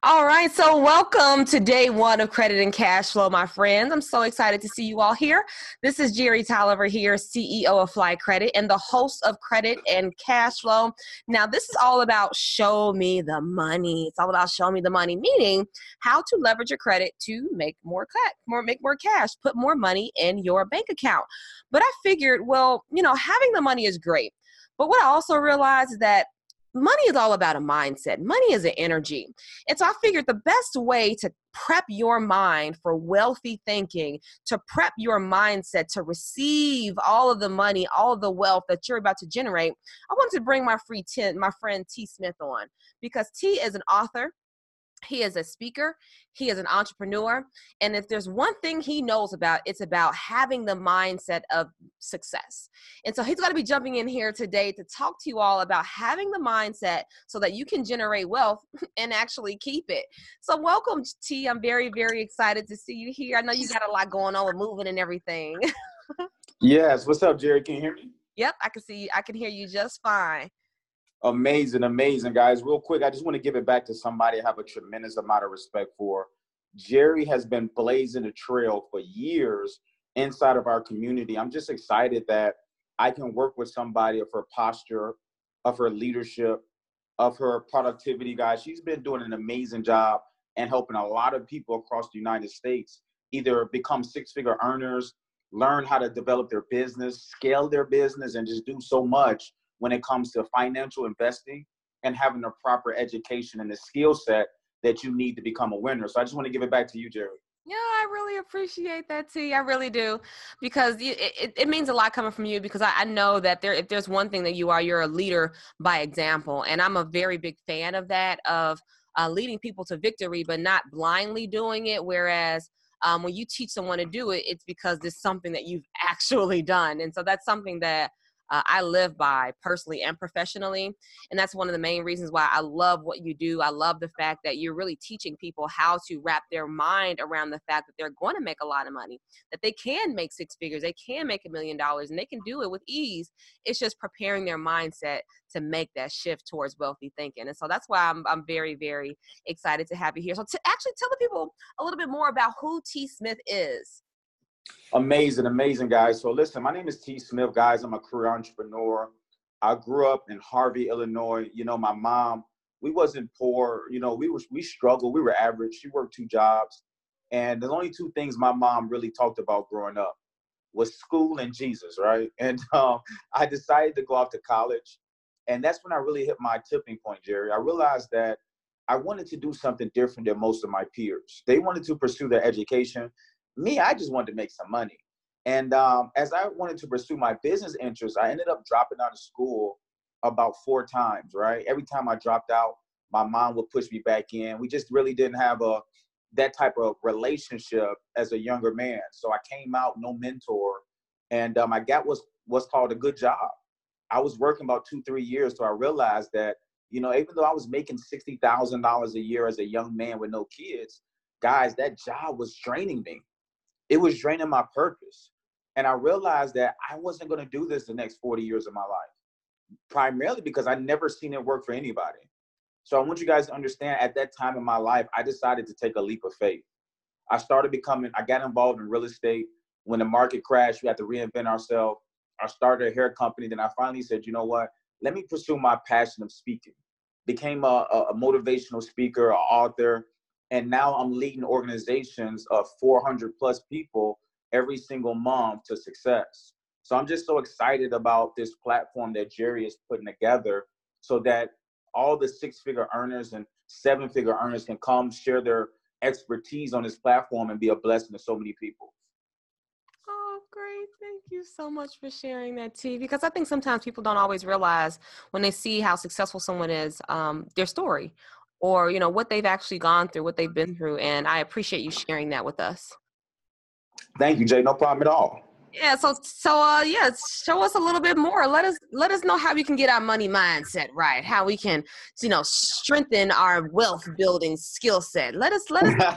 All right, so welcome to day one of Credit and Cash Flow, my friends. I'm so excited to see you all here. This is Jerry Tolliver here, CEO of Fly Credit and the host of Credit and Cash Flow. Now, this is all about show me the money. It's all about show me the money, meaning how to leverage your credit to make more cash, put more money in your bank account. But I figured, well, having the money is great. But what I also realized is that money is all about a mindset. Money is an energy. And so I figured the best way to prep your mind for wealthy thinking, to prep your mindset to receive all of the money, all of the wealth that you're about to generate, I wanted to bring my friend T. Smith on, because T is an author. He is a speaker. He is an entrepreneur. And if there's one thing he knows about, it's about having the mindset of success. And so he's going to be jumping in here today to talk to you all about having the mindset so that you can generate wealth and actually keep it. So welcome, T. I'm very, very excited to see you here. I know you got a lot going on with moving and everything. Yes. What's up, Jerry? Can you hear me? Yep, I can see you. I can hear you just fine. Amazing, amazing, guys. Real quick, I just want to give it back to somebody I have a tremendous amount of respect for. Jerry has been blazing a trail for years inside of our community. I'm just excited that I can work with somebody of her posture, of her leadership, of her productivity, guys. She's been doing an amazing job and helping a lot of people across the United States either become six-figure earners, learn how to develop their business, scale their business, and just do so much when it comes to financial investing and having the proper education and the skill set that you need to become a winner. So I just want to give it back to you, Jerry. Yeah, I really appreciate that, T. I really do, because it means a lot coming from you, because I know that if there's one thing that you're a leader by example. And I'm a very big fan of that, of leading people to victory, but not blindly doing it. Whereas when you teach someone to do it, it's because it's something that you've actually done. And so that's something that I live by personally and professionally. And that's one of the main reasons why I love what you do. I love the fact that you're really teaching people how to wrap their mind around the fact that they're going to make a lot of money, that they can make six figures, they can make $1 million, and they can do it with ease. It's just preparing their mindset to make that shift towards wealthy thinking. And so that's why I'm very, very excited to have you here. So to actually tell the people a little bit more about who T. Smith is. Amazing, amazing, guys. So listen, my name is T. Smith, guys. I'm a career entrepreneur. I grew up in Harvey, Illinois. My mom, we wasn't poor. We struggled. We were average. She worked 2 jobs. And the only 2 things my mom really talked about growing up was school and Jesus, right? And I decided to go off to college. And that's when I really hit my tipping point, Jerry. I realized that I wanted to do something different than most of my peers. They wanted to pursue their education. Me, I just wanted to make some money. And as I wanted to pursue my business interests, I ended up dropping out of school about 4 times, right? Every time I dropped out, my mom would push me back in. We just really didn't have that type of relationship as a younger man. So I came out, no mentor, and I got what's called a good job. I was working about 2-3 years, so I realized that, even though I was making $60,000 a year as a young man with no kids, guys, that job was draining me. It was draining my purpose. And I realized that I wasn't going to do this the next 40 years of my life, primarily because I never seen it work for anybody. So I want you guys to understand, at that time in my life, I decided to take a leap of faith. I got involved in real estate. When the market crashed, we had to reinvent ourselves. I started a hair company. Then I finally said, you know what? Let me pursue my passion of speaking. Became a motivational speaker, an author. And now I'm leading organizations of 400 plus people every single month to success. So I'm just so excited about this platform that Jerry is putting together so that all the 6-figure earners and 7-figure earners can come share their expertise on this platform and be a blessing to so many people. Oh, great. Thank you so much for sharing that, T. Because I think sometimes people don't always realize when they see how successful someone is, their story, or, what they've actually gone through, what they've been through. And I appreciate you sharing that with us. Thank you, Jay. No problem at all. Yeah. So show us a little bit more. Let us know how we can get our money mindset right, how we can, strengthen our wealth building skill set. Let us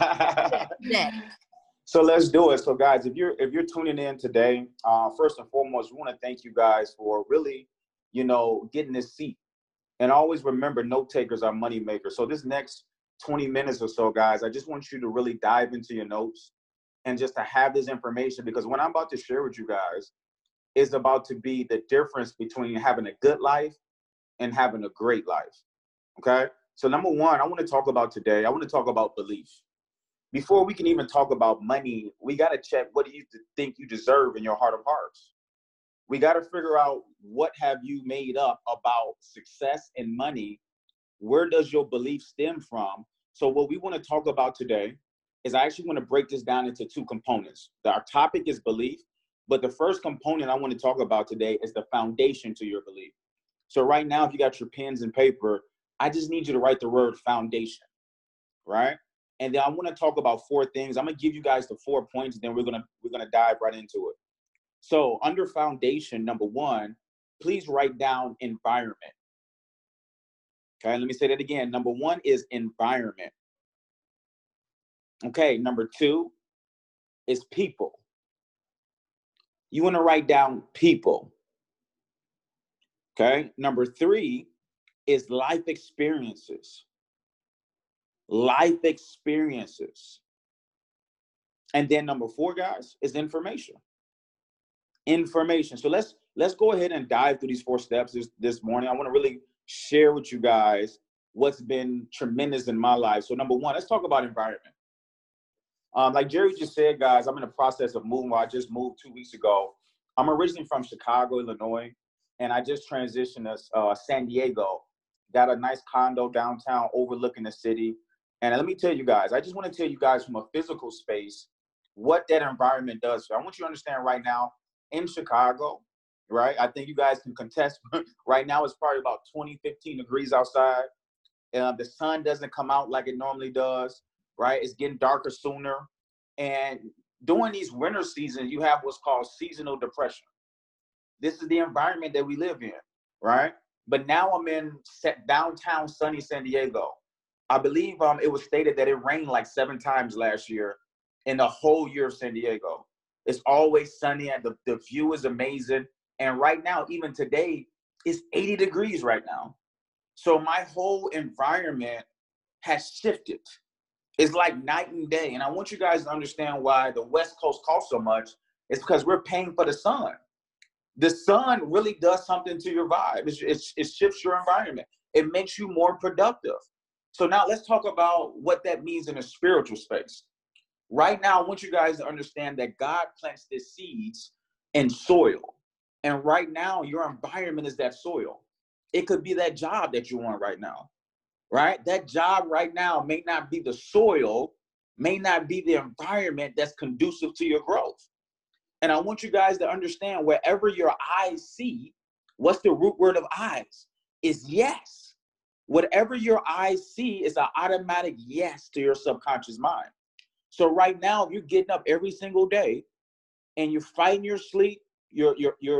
that. So let's do it. So guys, if you're tuning in today, first and foremost, we want to thank you guys for really, getting this seat. And always remember, note takers are money makers. So this next 20 minutes or so, guys, I just want you to really dive into your notes and just to have this information, because what I'm about to share with you guys is about to be the difference between having a good life and having a great life. Okay. So number one, I want to talk about today, I want to talk about belief. Before we can even talk about money, we got to check, what do you think you deserve in your heart of hearts? We got to figure out, what have you made up about success and money? Where does your belief stem from? So what we want to talk about today is, I actually want to break this down into two components. Our topic is belief, but the first component I want to talk about today is the foundation to your belief. So right now, if you got your pens and paper, I just need you to write the word foundation, right? And then I want to talk about four things. I'm going to give you guys the 4 points, and then we're going to dive right into it. So under foundation, number one, please write down environment. Okay, let me say that again. Number one is environment. Okay, number two is people. You want to write down people. Okay, number three is life experiences. Life experiences. And then number four, guys, is information. Information. So let's go ahead and dive through these 4 steps this morning. I want to really share with you guys what's been tremendous in my life. So number one, let's talk about environment. Like Jerry just said, guys, I'm in the process of moving. I just moved 2 weeks ago. I'm originally from Chicago, Illinois, and I just transitioned to San Diego. Got a nice condo downtown overlooking the city. And let me tell you guys, I just want to tell you guys from a physical space what that environment does. So I want you to understand right now, in Chicago, right? I think you guys can contest. Right now it's probably about 20, 15 degrees outside. The sun doesn't come out like it normally does, right? It's getting darker sooner. And during these winter seasons, you have what's called seasonal depression. This is the environment that we live in, right? But now I'm in downtown sunny San Diego. I believe it was stated that it rained like 7 times last year in the whole year of San Diego. It's always sunny, and the view is amazing. And right now, even today, it's 80 degrees right now. So my whole environment has shifted. It's like night and day. And I want you guys to understand why the West Coast costs so much. It's because we're paying for the sun. The sun really does something to your vibe. It shifts your environment. It makes you more productive. So now let's talk about what that means in a spiritual space. Right now, I want you guys to understand that God plants the seeds in soil. And right now, your environment is that soil. It could be that job that you want right now, right? That job right now may not be the soil, may not be the environment that's conducive to your growth. And I want you guys to understand, wherever your eyes see, what's the root word of eyes? Is yes. Whatever your eyes see is an automatic yes to your subconscious mind. So right now, if you're getting up every single day and you're fighting your sleep, you're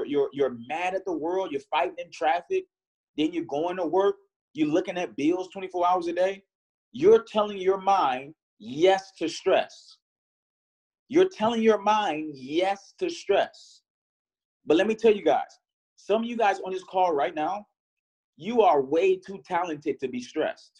mad at the world, you're fighting in traffic, then you're going to work, you're looking at bills 24 hours a day, you're telling your mind yes to stress. You're telling your mind yes to stress. But let me tell you guys, some of you guys on this call right now, you are way too talented to be stressed.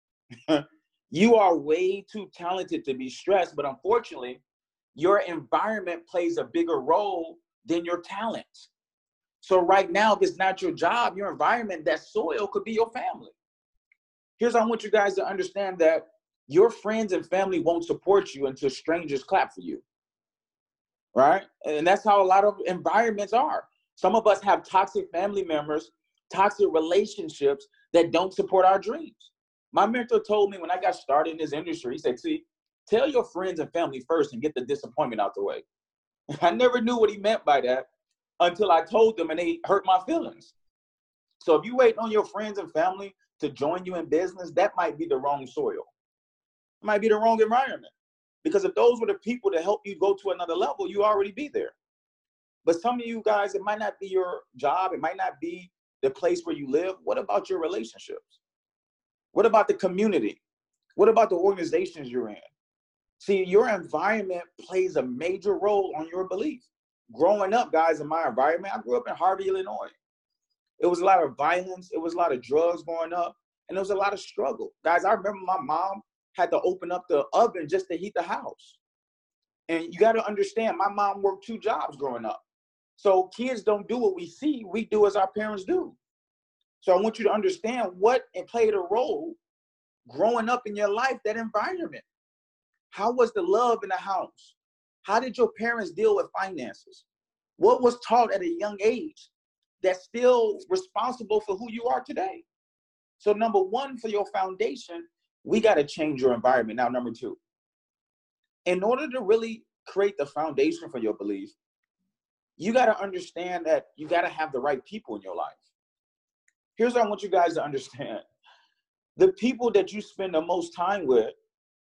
You are way too talented to be stressed, but unfortunately, your environment plays a bigger role than your talent. So right now, if it's not your job, your environment, that soil could be your family. Here's what I want you guys to understand, that your friends and family won't support you until strangers clap for you, right? And that's how a lot of environments are. Some of us have toxic family members, toxic relationships that don't support our dreams. My mentor told me when I got started in this industry, he said, see, tell your friends and family first and get the disappointment out the way. I never knew what he meant by that until I told them, and they hurt my feelings. So if you wait on your friends and family to join you in business, that might be the wrong soil. It might be the wrong environment. Because if those were the people to help you go to another level, you already be there. But some of you guys, it might not be your job. It might not be the place where you live. What about your relationships? What about the community? What about the organizations you're in? See, your environment plays a major role on your belief. Growing up, guys, in my environment, I grew up in Harvey, Illinois. It was a lot of violence. It was a lot of drugs growing up. And there was a lot of struggle. Guys, I remember my mom had to open up the oven just to heat the house. And you got to understand, my mom worked 2 jobs growing up. So kids don't do what we see. We do as our parents do. So I want you to understand what and played a role growing up in your life, that environment. How was the love in the house? How did your parents deal with finances? What was taught at a young age that's still responsible for who you are today? So number 1, for your foundation, we got to change your environment. Now, number 2, in order to really create the foundation for your belief, you got to understand that you got to have the right people in your life. Here's what I want you guys to understand. The people that you spend the most time with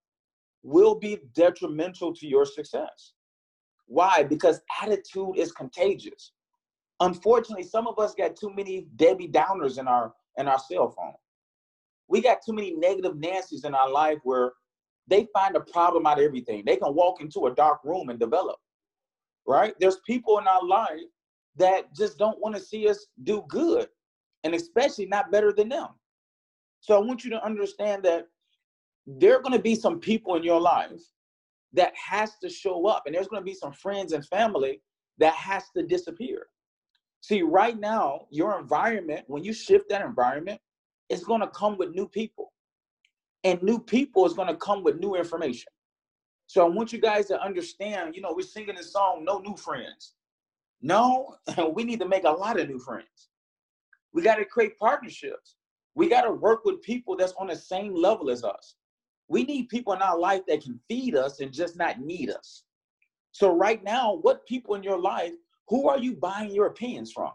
will be detrimental to your success. Why? Because attitude is contagious. Unfortunately, some of us got too many Debbie Downers in our cell phone. We got too many negative Nancys in our life where they find a problem out of everything. They can walk into a dark room and develop, right? There's people in our life that just don't want to see us do good, and especially not better than them. So I want you to understand that there are going to be some people in your life that has to show up, and there's going to be some friends and family that has to disappear. See, right now, your environment, when you shift that environment, it's going to come with new people. And new people is going to come with new information. So I want you guys to understand, we're singing this song, No New Friends. No, we need to make a lot of new friends. We got to create partnerships. We got to work with people that's on the same level as us. We need people in our life that can feed us and just not need us. So right now, what people in your life, who are you buying your opinions from?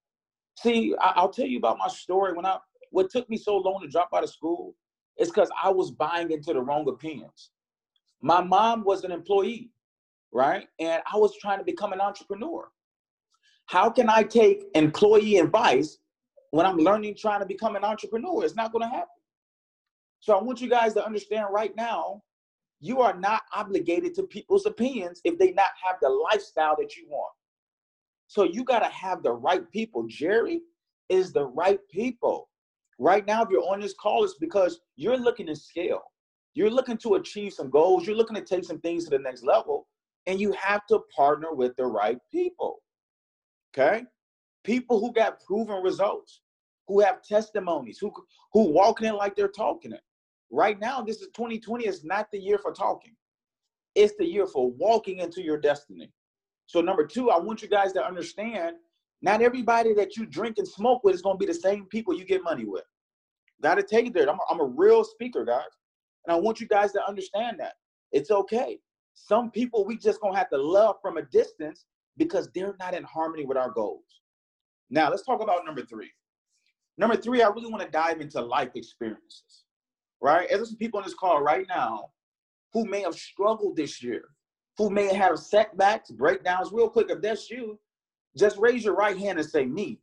See, I'll tell you about my story. What took me so long to drop out of school is because I was buying into the wrong opinions. My mom was an employee, right? And I was trying to become an entrepreneur. How can I take employee advice when I'm trying to become an entrepreneur? It's not going to happen. So I want you guys to understand right now, you are not obligated to people's opinions if they not have the lifestyle that you want. So you got to have the right people. Jerry is the right people. Right now, if you're on this call, it's because you're looking to scale. You're looking to achieve some goals. You're looking to take some things to the next level. And you have to partner with the right people. Okay? People who got proven results, who have testimonies, who walking it like they're talking it. Right now, this is 2020. It's not the year for talking. It's the year for walking into your destiny. So number 2, I want you guys to understand, not everybody that you drink and smoke with is going to be the same people you get money with. Got to take it there. I'm a real speaker, guys. And I want you guys to understand that. It's okay. Some people we just going to have to love from a distance because they're not in harmony with our goals. Now, let's talk about number 3. Number 3, I really want to dive into life experiences, right? There's some people on this call right now who may have struggled this year, who may have setbacks, breakdowns. Real quick, if that's you, just raise your right hand and say, me.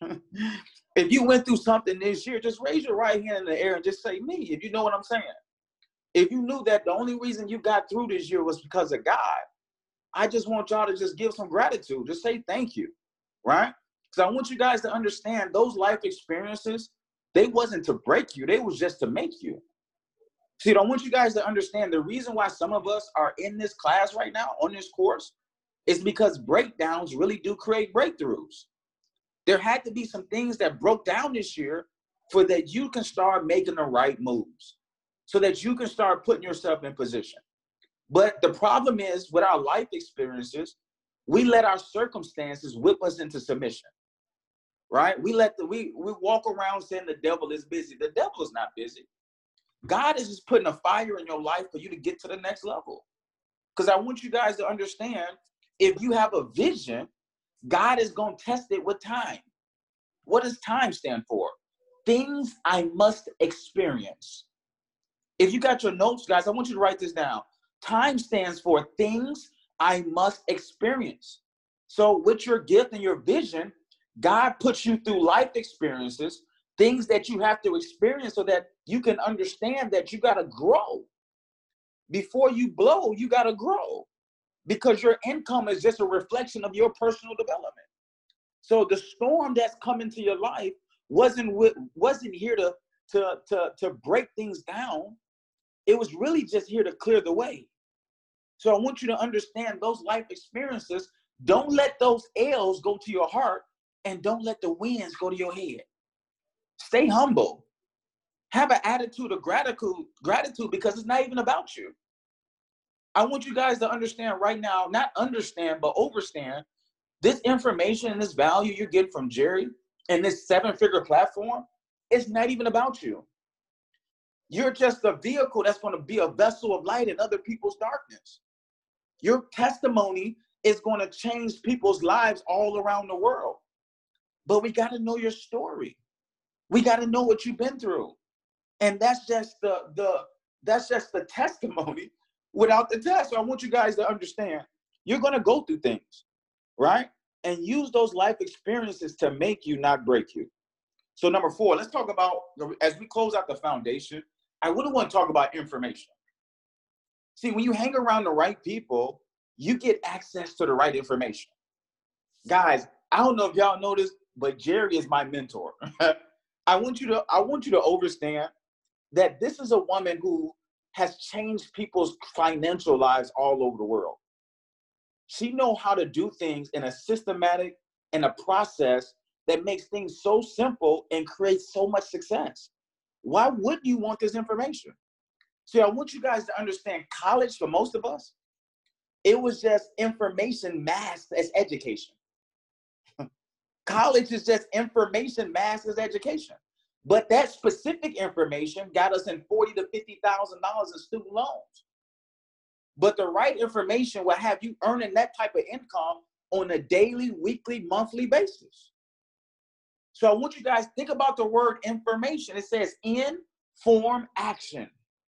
If you went through something this year, just raise your right hand in the air and just say, me, if you know what I'm saying. If you knew that the only reason you got through this year was because of God, I just want y'all to just give some gratitude. Just say thank you, right? Because I want you guys to understand those life experiences, they wasn't to break you. They was just to make you. See, I want you guys to understand the reason why some of us are in this class right now, on this course, is because breakdowns really do create breakthroughs. There had to be some things that broke down this year for that you can start making the right moves, so that you can start putting yourself in position. But the problem is with our life experiences, we let our circumstances whip us into submission, right? We walk around saying the devil is busy. The devil is not busy. God is just putting a fire in your life for you to get to the next level. Because I want you guys to understand, if you have a vision, God is going to test it with time. What does time stand for? Things I must experience. If you got your notes, guys, I want you to write this down. Time stands for things I must experience. So with your gift and your vision, God puts you through life experiences, things that you have to experience so that you can understand that you got to grow. Before you blow, you got to grow, because your income is just a reflection of your personal development. So the storm that's come into your life wasn't here to break things down. It was really just here to clear the way. So I want you to understand those life experiences. Don't let those L's go to your heart, and don't let the wins go to your head. Stay humble. Have an attitude of gratitude because it's not even about you. I want you guys to understand right now, not understand, but overstand this information and this value you're getting from Jerry and this 7-figure platform. It's not even about you. You're just a vehicle that's going to be a vessel of light in other people's darkness. Your testimony is going to change people's lives all around the world. But we got to know your story. We got to know what you've been through. And that's just the testimony without the test. So I want you guys to understand, you're going to go through things, right? And use those life experiences to make you, not break you. So number 4, let's talk about, as we close out the foundation, I really want to talk about information. See, when you hang around the right people, you get access to the right information. Guys, I don't know if y'all know this, but Jerry is my mentor. I want you to understand that this is a woman who has changed people's financial lives all over the world. She knows how to do things in a systematic and a process that makes things so simple and creates so much success. Why wouldn't you want this information? See, I want you guys to understand, college, for most of us, it was just information masked as education. College is just information masked as education. But that specific information got us in $40,000 to $50,000 in student loans. But the right information will have you earning that type of income on a daily, weekly, monthly basis. So I want you guys to think about the word information. It says inform action.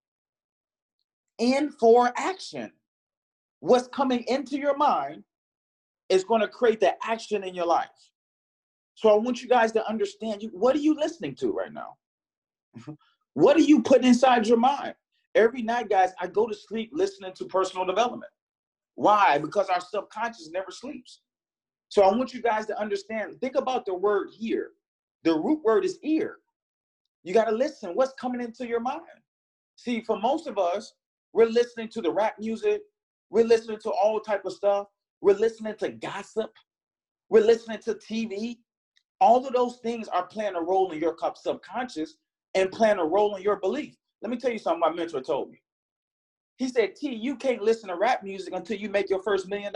In for action. What's coming into your mind is going to create the action in your life. So I want you guys to understand, what are you listening to right now? What are you putting inside your mind? Every night, guys, I go to sleep listening to personal development. Why? Because our subconscious never sleeps. So I want you guys to understand, think about the word hear. The root word is ear. You got to listen. What's coming into your mind? See, for most of us, we're listening to the rap music. We're listening to all type of stuff. We're listening to gossip. We're listening to TV. All of those things are playing a role in your subconscious and playing a role in your belief. Let me tell you something my mentor told me. He said, T, you can't listen to rap music until you make your first $1 million.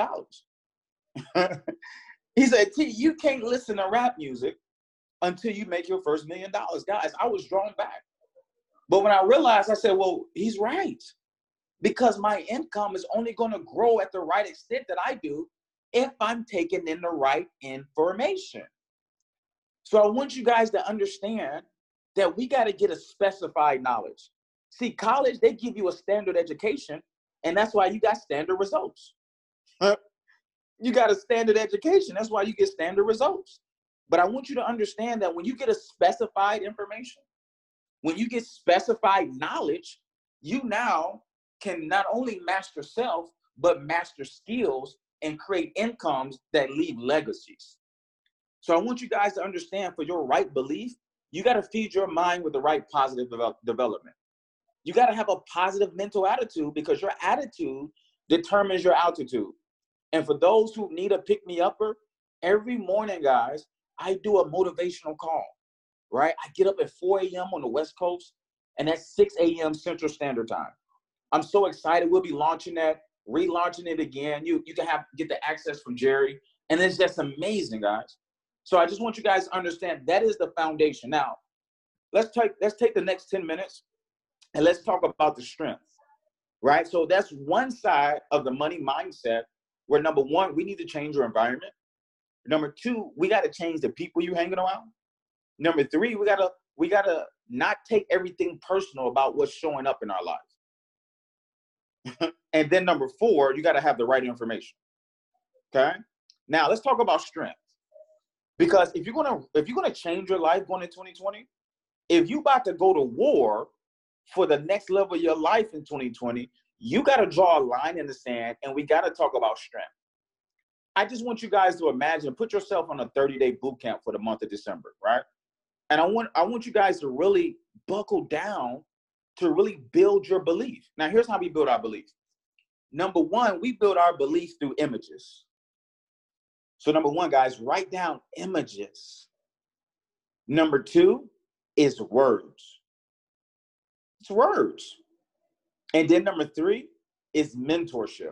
He said, T, you can't listen to rap music until you make your first $1 million. Guys, I was drawn back. But when I realized, I said, well, he's right. Because my income is only going to grow at the right extent that I do if I'm taking in the right information. So I want you guys to understand that we got to get a specified knowledge. See, college, they give you a standard education, and that's why you got standard results. You got a standard education. That's why you get standard results. But I want you to understand that when you get a specified information, when you get specified knowledge, you now can not only master self, but master skills and create incomes that leave legacies. So I want you guys to understand, for your right belief, you got to feed your mind with the right positive development. You got to have a positive mental attitude, because your attitude determines your altitude. And for those who need a pick-me-upper, every morning, guys, I do a motivational call, right? I get up at 4 a.m. on the West Coast, and that's 6 a.m. Central Standard Time. I'm so excited. We'll be launching that, relaunching it again. You can get the access from Jerry, and it's just amazing, guys. So I just want you guys to understand that is the foundation. Now, let's take the next 10 minutes and let's talk about the strength, right? So that's one side of the money mindset where, number one, we need to change your environment. Number two, we got to change the people you're hanging around. Number three, we gotta not take everything personal about what's showing up in our lives. And then number four, you got to have the right information. Okay. Now let's talk about strength. Because if you're gonna change your life going in 2020, if you about to go to war for the next level of your life in 2020, you got to draw a line in the sand, and we got to talk about strength. I just want you guys to imagine, put yourself on a 30-day boot camp for the month of December, right? And I want you guys to really buckle down to really build your belief. Now, here's how we build our belief. Number one, we build our belief through images. So number one, guys, write down images. Number two is words. It's words. And then number three is mentorship.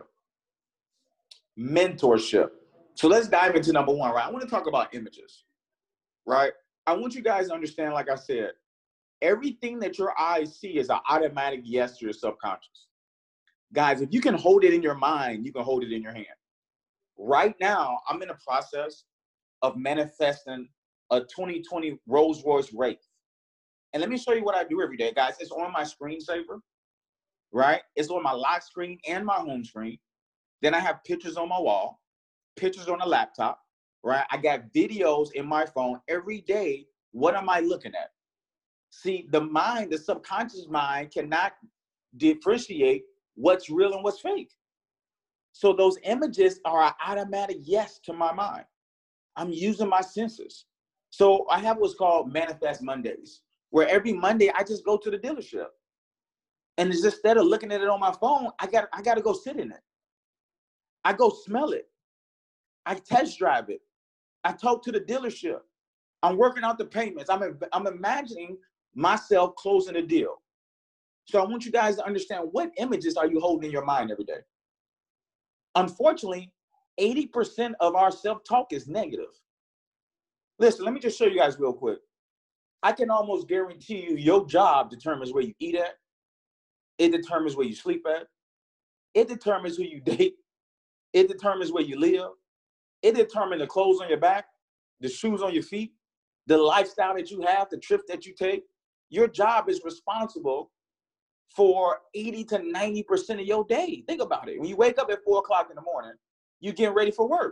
Mentorship. So let's dive into number one, right? I want to talk about images, right? I want you guys to understand, like I said, everything that your eyes see is an automatic yes to your subconscious. Guys, if you can hold it in your mind, you can hold it in your hand. Right now, I'm in the process of manifesting a 2020 Rolls-Royce Wraith. And let me show you what I do every day, guys. It's on my screensaver, right? It's on my lock screen and my home screen. Then I have pictures on my wall, pictures on a laptop, right? I got videos in my phone every day. What am I looking at? See, the mind, the subconscious mind cannot differentiate what's real and what's fake. So those images are an automatic yes to my mind. I'm using my senses. So I have what's called Manifest Mondays, where every Monday I just go to the dealership. And it's just, instead of looking at it on my phone, I got to go sit in it. I go smell it. I test drive it. I talk to the dealership. I'm working out the payments. I'm imagining myself closing a deal. So I want you guys to understand, what images are you holding in your mind every day? Unfortunately, 80% of our self-talk is negative. Listen, let me just show you guys real quick. I can almost guarantee you your job determines where you eat at. It determines where you sleep at. It determines who you date. It determines where you live. It determines the clothes on your back, the shoes on your feet, the lifestyle that you have, the trips that you take. Your job is responsible for 80 to 90% of your day. Think about it. When you wake up at 4 o'clock in the morning, you're getting ready for work.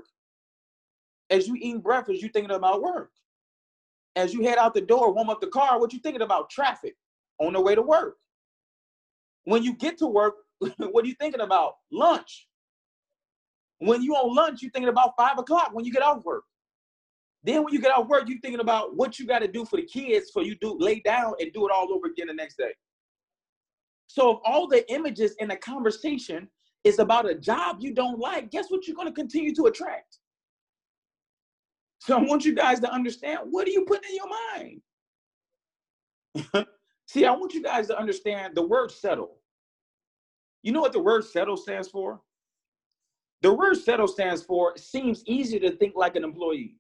As you eating breakfast, you're thinking about work. As you head out the door, warm up the car, what you thinking about? Traffic on the way to work. When you get to work, what are you thinking about? Lunch. When you on lunch, you're thinking about 5 o'clock when you get off work. Then when you get off work, you're thinking about what you got to do for the kids, so you do lay down and do it all over again the next day. So if all the images in a conversation is about a job you don't like, guess what you're going to continue to attract? So I want you guys to understand, what are you putting in your mind? See, I want you guys to understand the word settle. You know what the word settle stands for? The word settle stands for seems easier to think like an employee.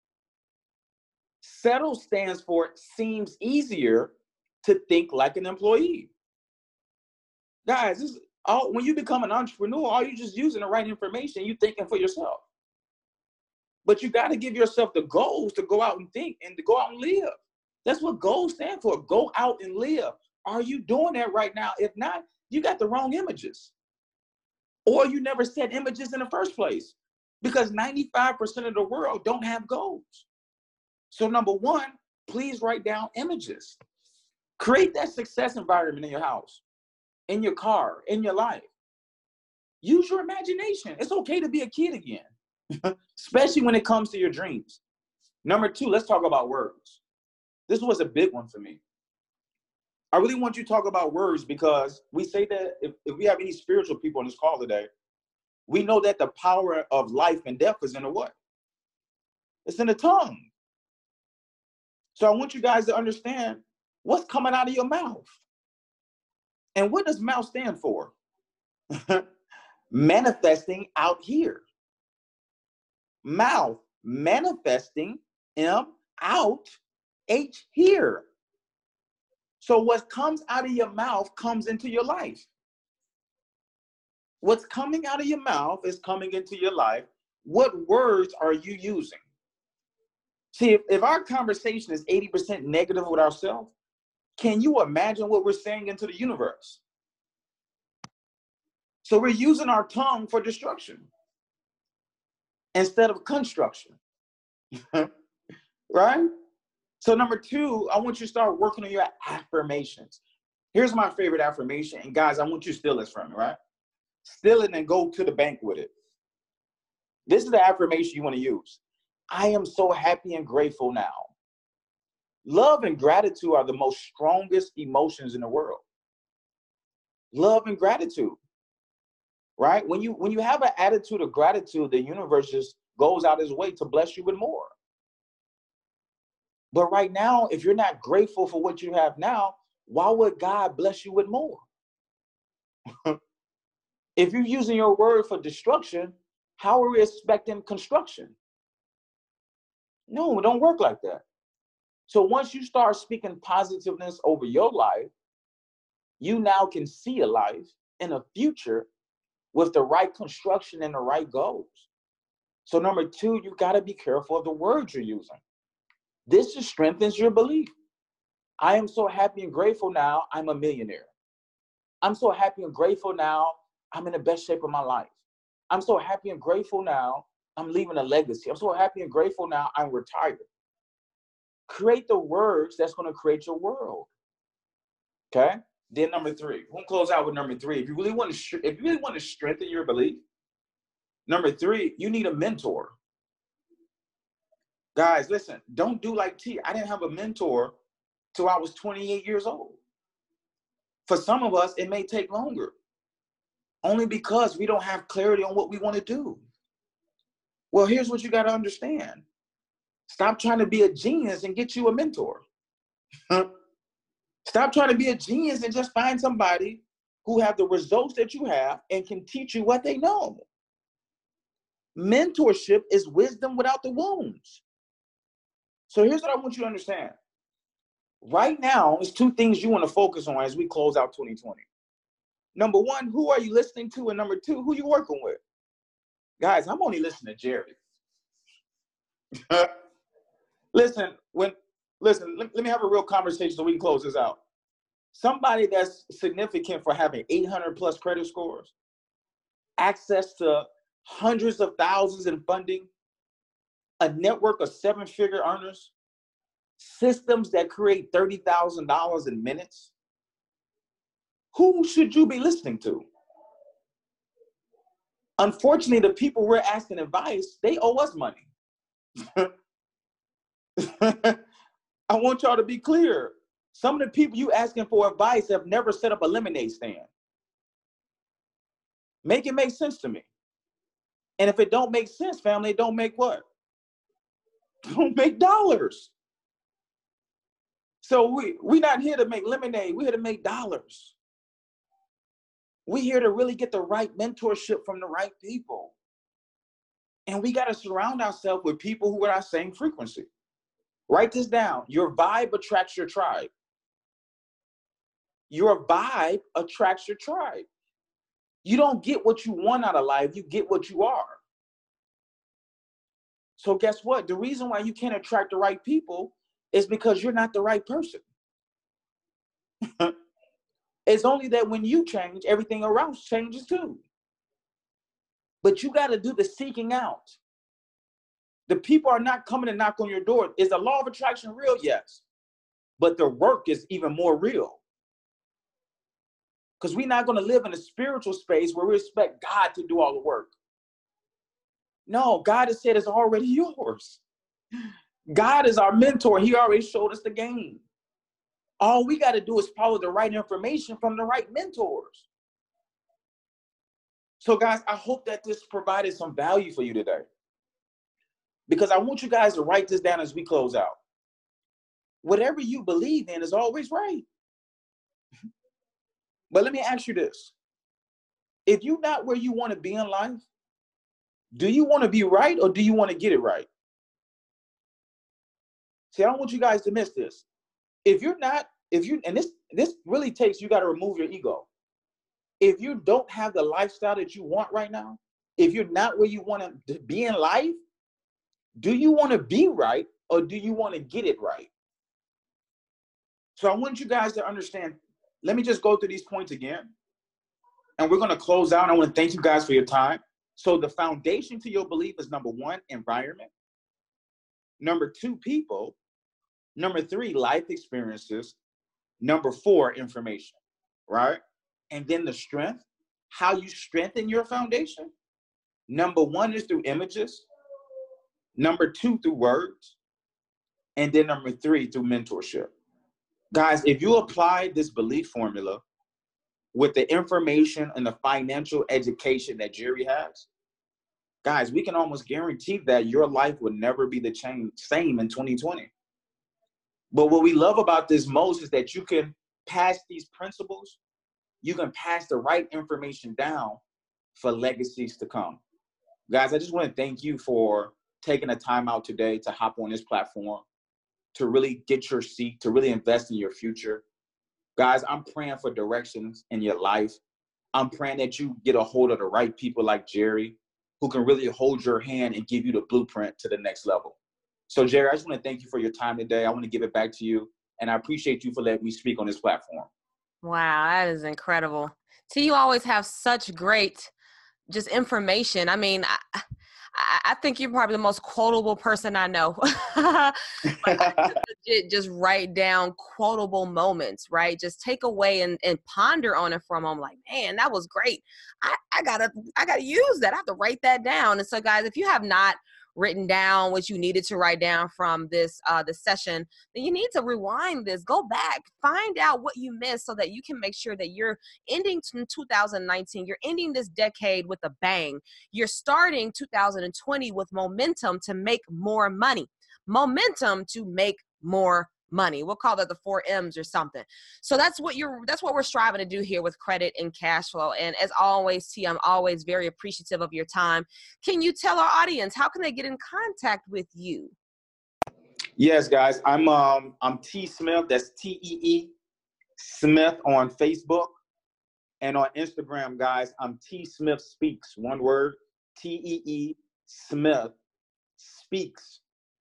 Settle stands for seems easier to think like an employee. Guys, this is all, when you become an entrepreneur, all you're just using the right information, you're thinking for yourself. But you got to give yourself the goals to go out and think and to go out and live. That's what goals stand for. Go out and live. Are you doing that right now? If not, you got the wrong images. Or you never set images in the first place, because 95% of the world don't have goals. So number one, please write down images. Create that success environment in your house, in your car, in your life. Use your imagination. It's okay to be a kid again, especially when it comes to your dreams. Number two, let's talk about words. This was a big one for me. I really want you to talk about words, because we say that if we have any spiritual people on this call today, we know that the power of life and death is in the what? It's in the tongue. So I want you guys to understand what's coming out of your mouth. And what does mouth stand for? Manifesting out here. Mouth, manifesting, M, out, H, here. So what comes out of your mouth comes into your life. What's coming out of your mouth is coming into your life. What words are you using? See, if our conversation is 80% negative with ourselves, can you imagine what we're saying into the universe? So we're using our tongue for destruction instead of construction, right? So number two, I want you to start working on your affirmations. Here's my favorite affirmation. And guys, I want you to steal this from me, right? Steal it and go to the bank with it. This is the affirmation you want to use. I am so happy and grateful now. Love and gratitude are the most strongest emotions in the world. love and gratitude, right? When you have an attitude of gratitude, the universe just goes out its way to bless you with more. But right now, if you're not grateful for what you have now, why would God bless you with more? If you're using your word for destruction, how are we expecting construction? No, it don't work like that. So once you start speaking positiveness over your life, you now can see a life and a future with the right construction and the right goals. So number two, you got to be careful of the words you're using. This just strengthens your belief. I am so happy and grateful now I'm a millionaire. I'm so happy and grateful now I'm in the best shape of my life. I'm so happy and grateful now I'm leaving a legacy. I'm so happy and grateful now I'm retired. Create the words that's going to create your world. Okay? Then number three, we'll close out with number three. If you really want to strengthen your belief, number three, you need a mentor. Guys, listen, don't do like T. I didn't have a mentor till I was 28 years old. For some of us, it may take longer, only because we don't have clarity on what we want to do. Well, here's what you got to understand. Stop trying to be a genius and get you a mentor. Stop trying to be a genius and just find somebody who have the results that you have and can teach you what they know. Mentorship is wisdom without the wounds. So here's what I want you to understand. Right now, there's two things you want to focus on as we close out 2020. Number one, who are you listening to? And number two, who you working with? Guys, I'm only listening to Jerry. Listen, let me have a real conversation so we can close this out. Somebody that's significant for having 800 plus credit scores, access to hundreds of thousands in funding, a network of seven-figure earners, systems that create $30,000 in minutes. Who should you be listening to? Unfortunately, the people we're asking advice, they owe us money. I want y'all to be clear. Some of the people you asking for advice have never set up a lemonade stand. Make it make sense to me. And if it don't make sense, family, it don't make what? Don't make dollars. So we not here to make lemonade. We're here to make dollars. We're here to really get the right mentorship from the right people. And we got to surround ourselves with people who are our same frequency. Write this down. Your vibe attracts your tribe. Your vibe attracts your tribe. You don't get what you want out of life. You get what you are. So guess what? The reason why you can't attract the right people is because you're not the right person. It's only that when you change, everything around changes too. But you got to do the seeking out. The people are not coming to knock on your door. Is the law of attraction real? Yes. But the work is even more real. Because we're not going to live in a spiritual space where we expect God to do all the work. No, God has said it's already yours. God is our mentor. He already showed us the game. All we got to do is follow the right information from the right mentors. So guys, I hope that this provided some value for you today. Because I want you guys to write this down as we close out. Whatever you believe in is always right. But let me ask you this. If you're not where you want to be in life, do you want to be right or do you want to get it right? See, I don't want you guys to miss this. And this really takes, you got to remove your ego. If you don't have the lifestyle that you want right now, if you're not where you want to be in life, do you want to be right or do you want to get it right? So I want you guys to understand. Let me just go through these points again. And we're going to close out. I want to thank you guys for your time. So the foundation to your belief is number one, environment. Number two, people. Number three, life experiences. Number four, information, right? And then the strength, how you strengthen your foundation. Number one is through images. Number two, through words. And then number three, through mentorship. Guys, if you apply this belief formula, with the information and the financial education that Jerry has, guys, we can almost guarantee that your life would never be the same in 2020. But what we love about this most is that you can pass these principles, you can pass the right information down for legacies to come. Guys, I just want to thank you for taking the time out today to hop on this platform, to really get your seat, to really invest in your future. Guys, I'm praying for directions in your life. I'm praying that you get a hold of the right people like Jerry, who can really hold your hand and give you the blueprint to the next level. So, Jerry, I just want to thank you for your time today. I want to give it back to you, and I appreciate you for letting me speak on this platform. Wow, that is incredible. T, you always have such great just information. I mean, I think you're probably the most quotable person I know. Like, I just write down quotable moments, right? Just take away and ponder on it for a moment. Like, man, that was great. I gotta use that. I have to write that down. And so, guys, if you have not written down what you needed to write down from this session, then you need to rewind this, go back, find out what you missed so that you can make sure that you're ending 2019, you're ending this decade with a bang. You're starting 2020 with momentum to make more money. Momentum to make more money. We'll call that the 4 M's or something. So that's what we're striving to do here with credit and cash flow. And as always, T, I'm always very appreciative of your time. Can you tell our audience, how can they get in contact with you? Yes, guys. I'm T Smith. That's T-E-E Smith on Facebook. And on Instagram, guys, I'm T Smith Speaks. One word, T-E-E Smith Speaks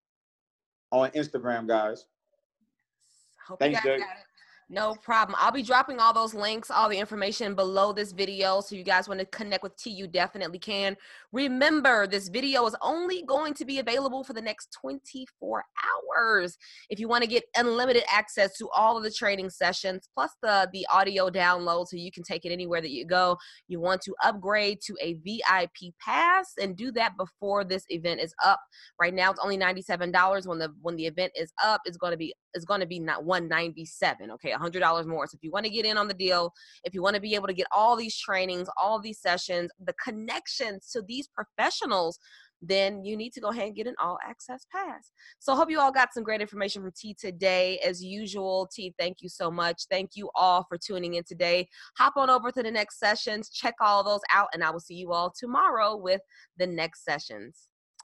on Instagram, guys. Hope Thanks, you guys Jay. got it. No problem. I'll be dropping all those links, all the information below this video. So you guys want to connect with T, you definitely can. Remember, this video is only going to be available for the next 24 hours. If you want to get unlimited access to all of the training sessions, plus the audio download so you can take it anywhere that you go, you want to upgrade to a VIP pass and do that before this event is up. Right now, it's only $97. When the event is up, it's going to be not $197. Okay, $100 more. So if you want to get in on the deal, if you want to be able to get all these trainings, all these sessions, the connections to these professionals, then you need to go ahead and get an all access pass. So I hope you all got some great information from T today. As usual, T, thank you so much. Thank you all for tuning in today. Hop on over to the next sessions, check all those out, and I will see you all tomorrow with the next sessions.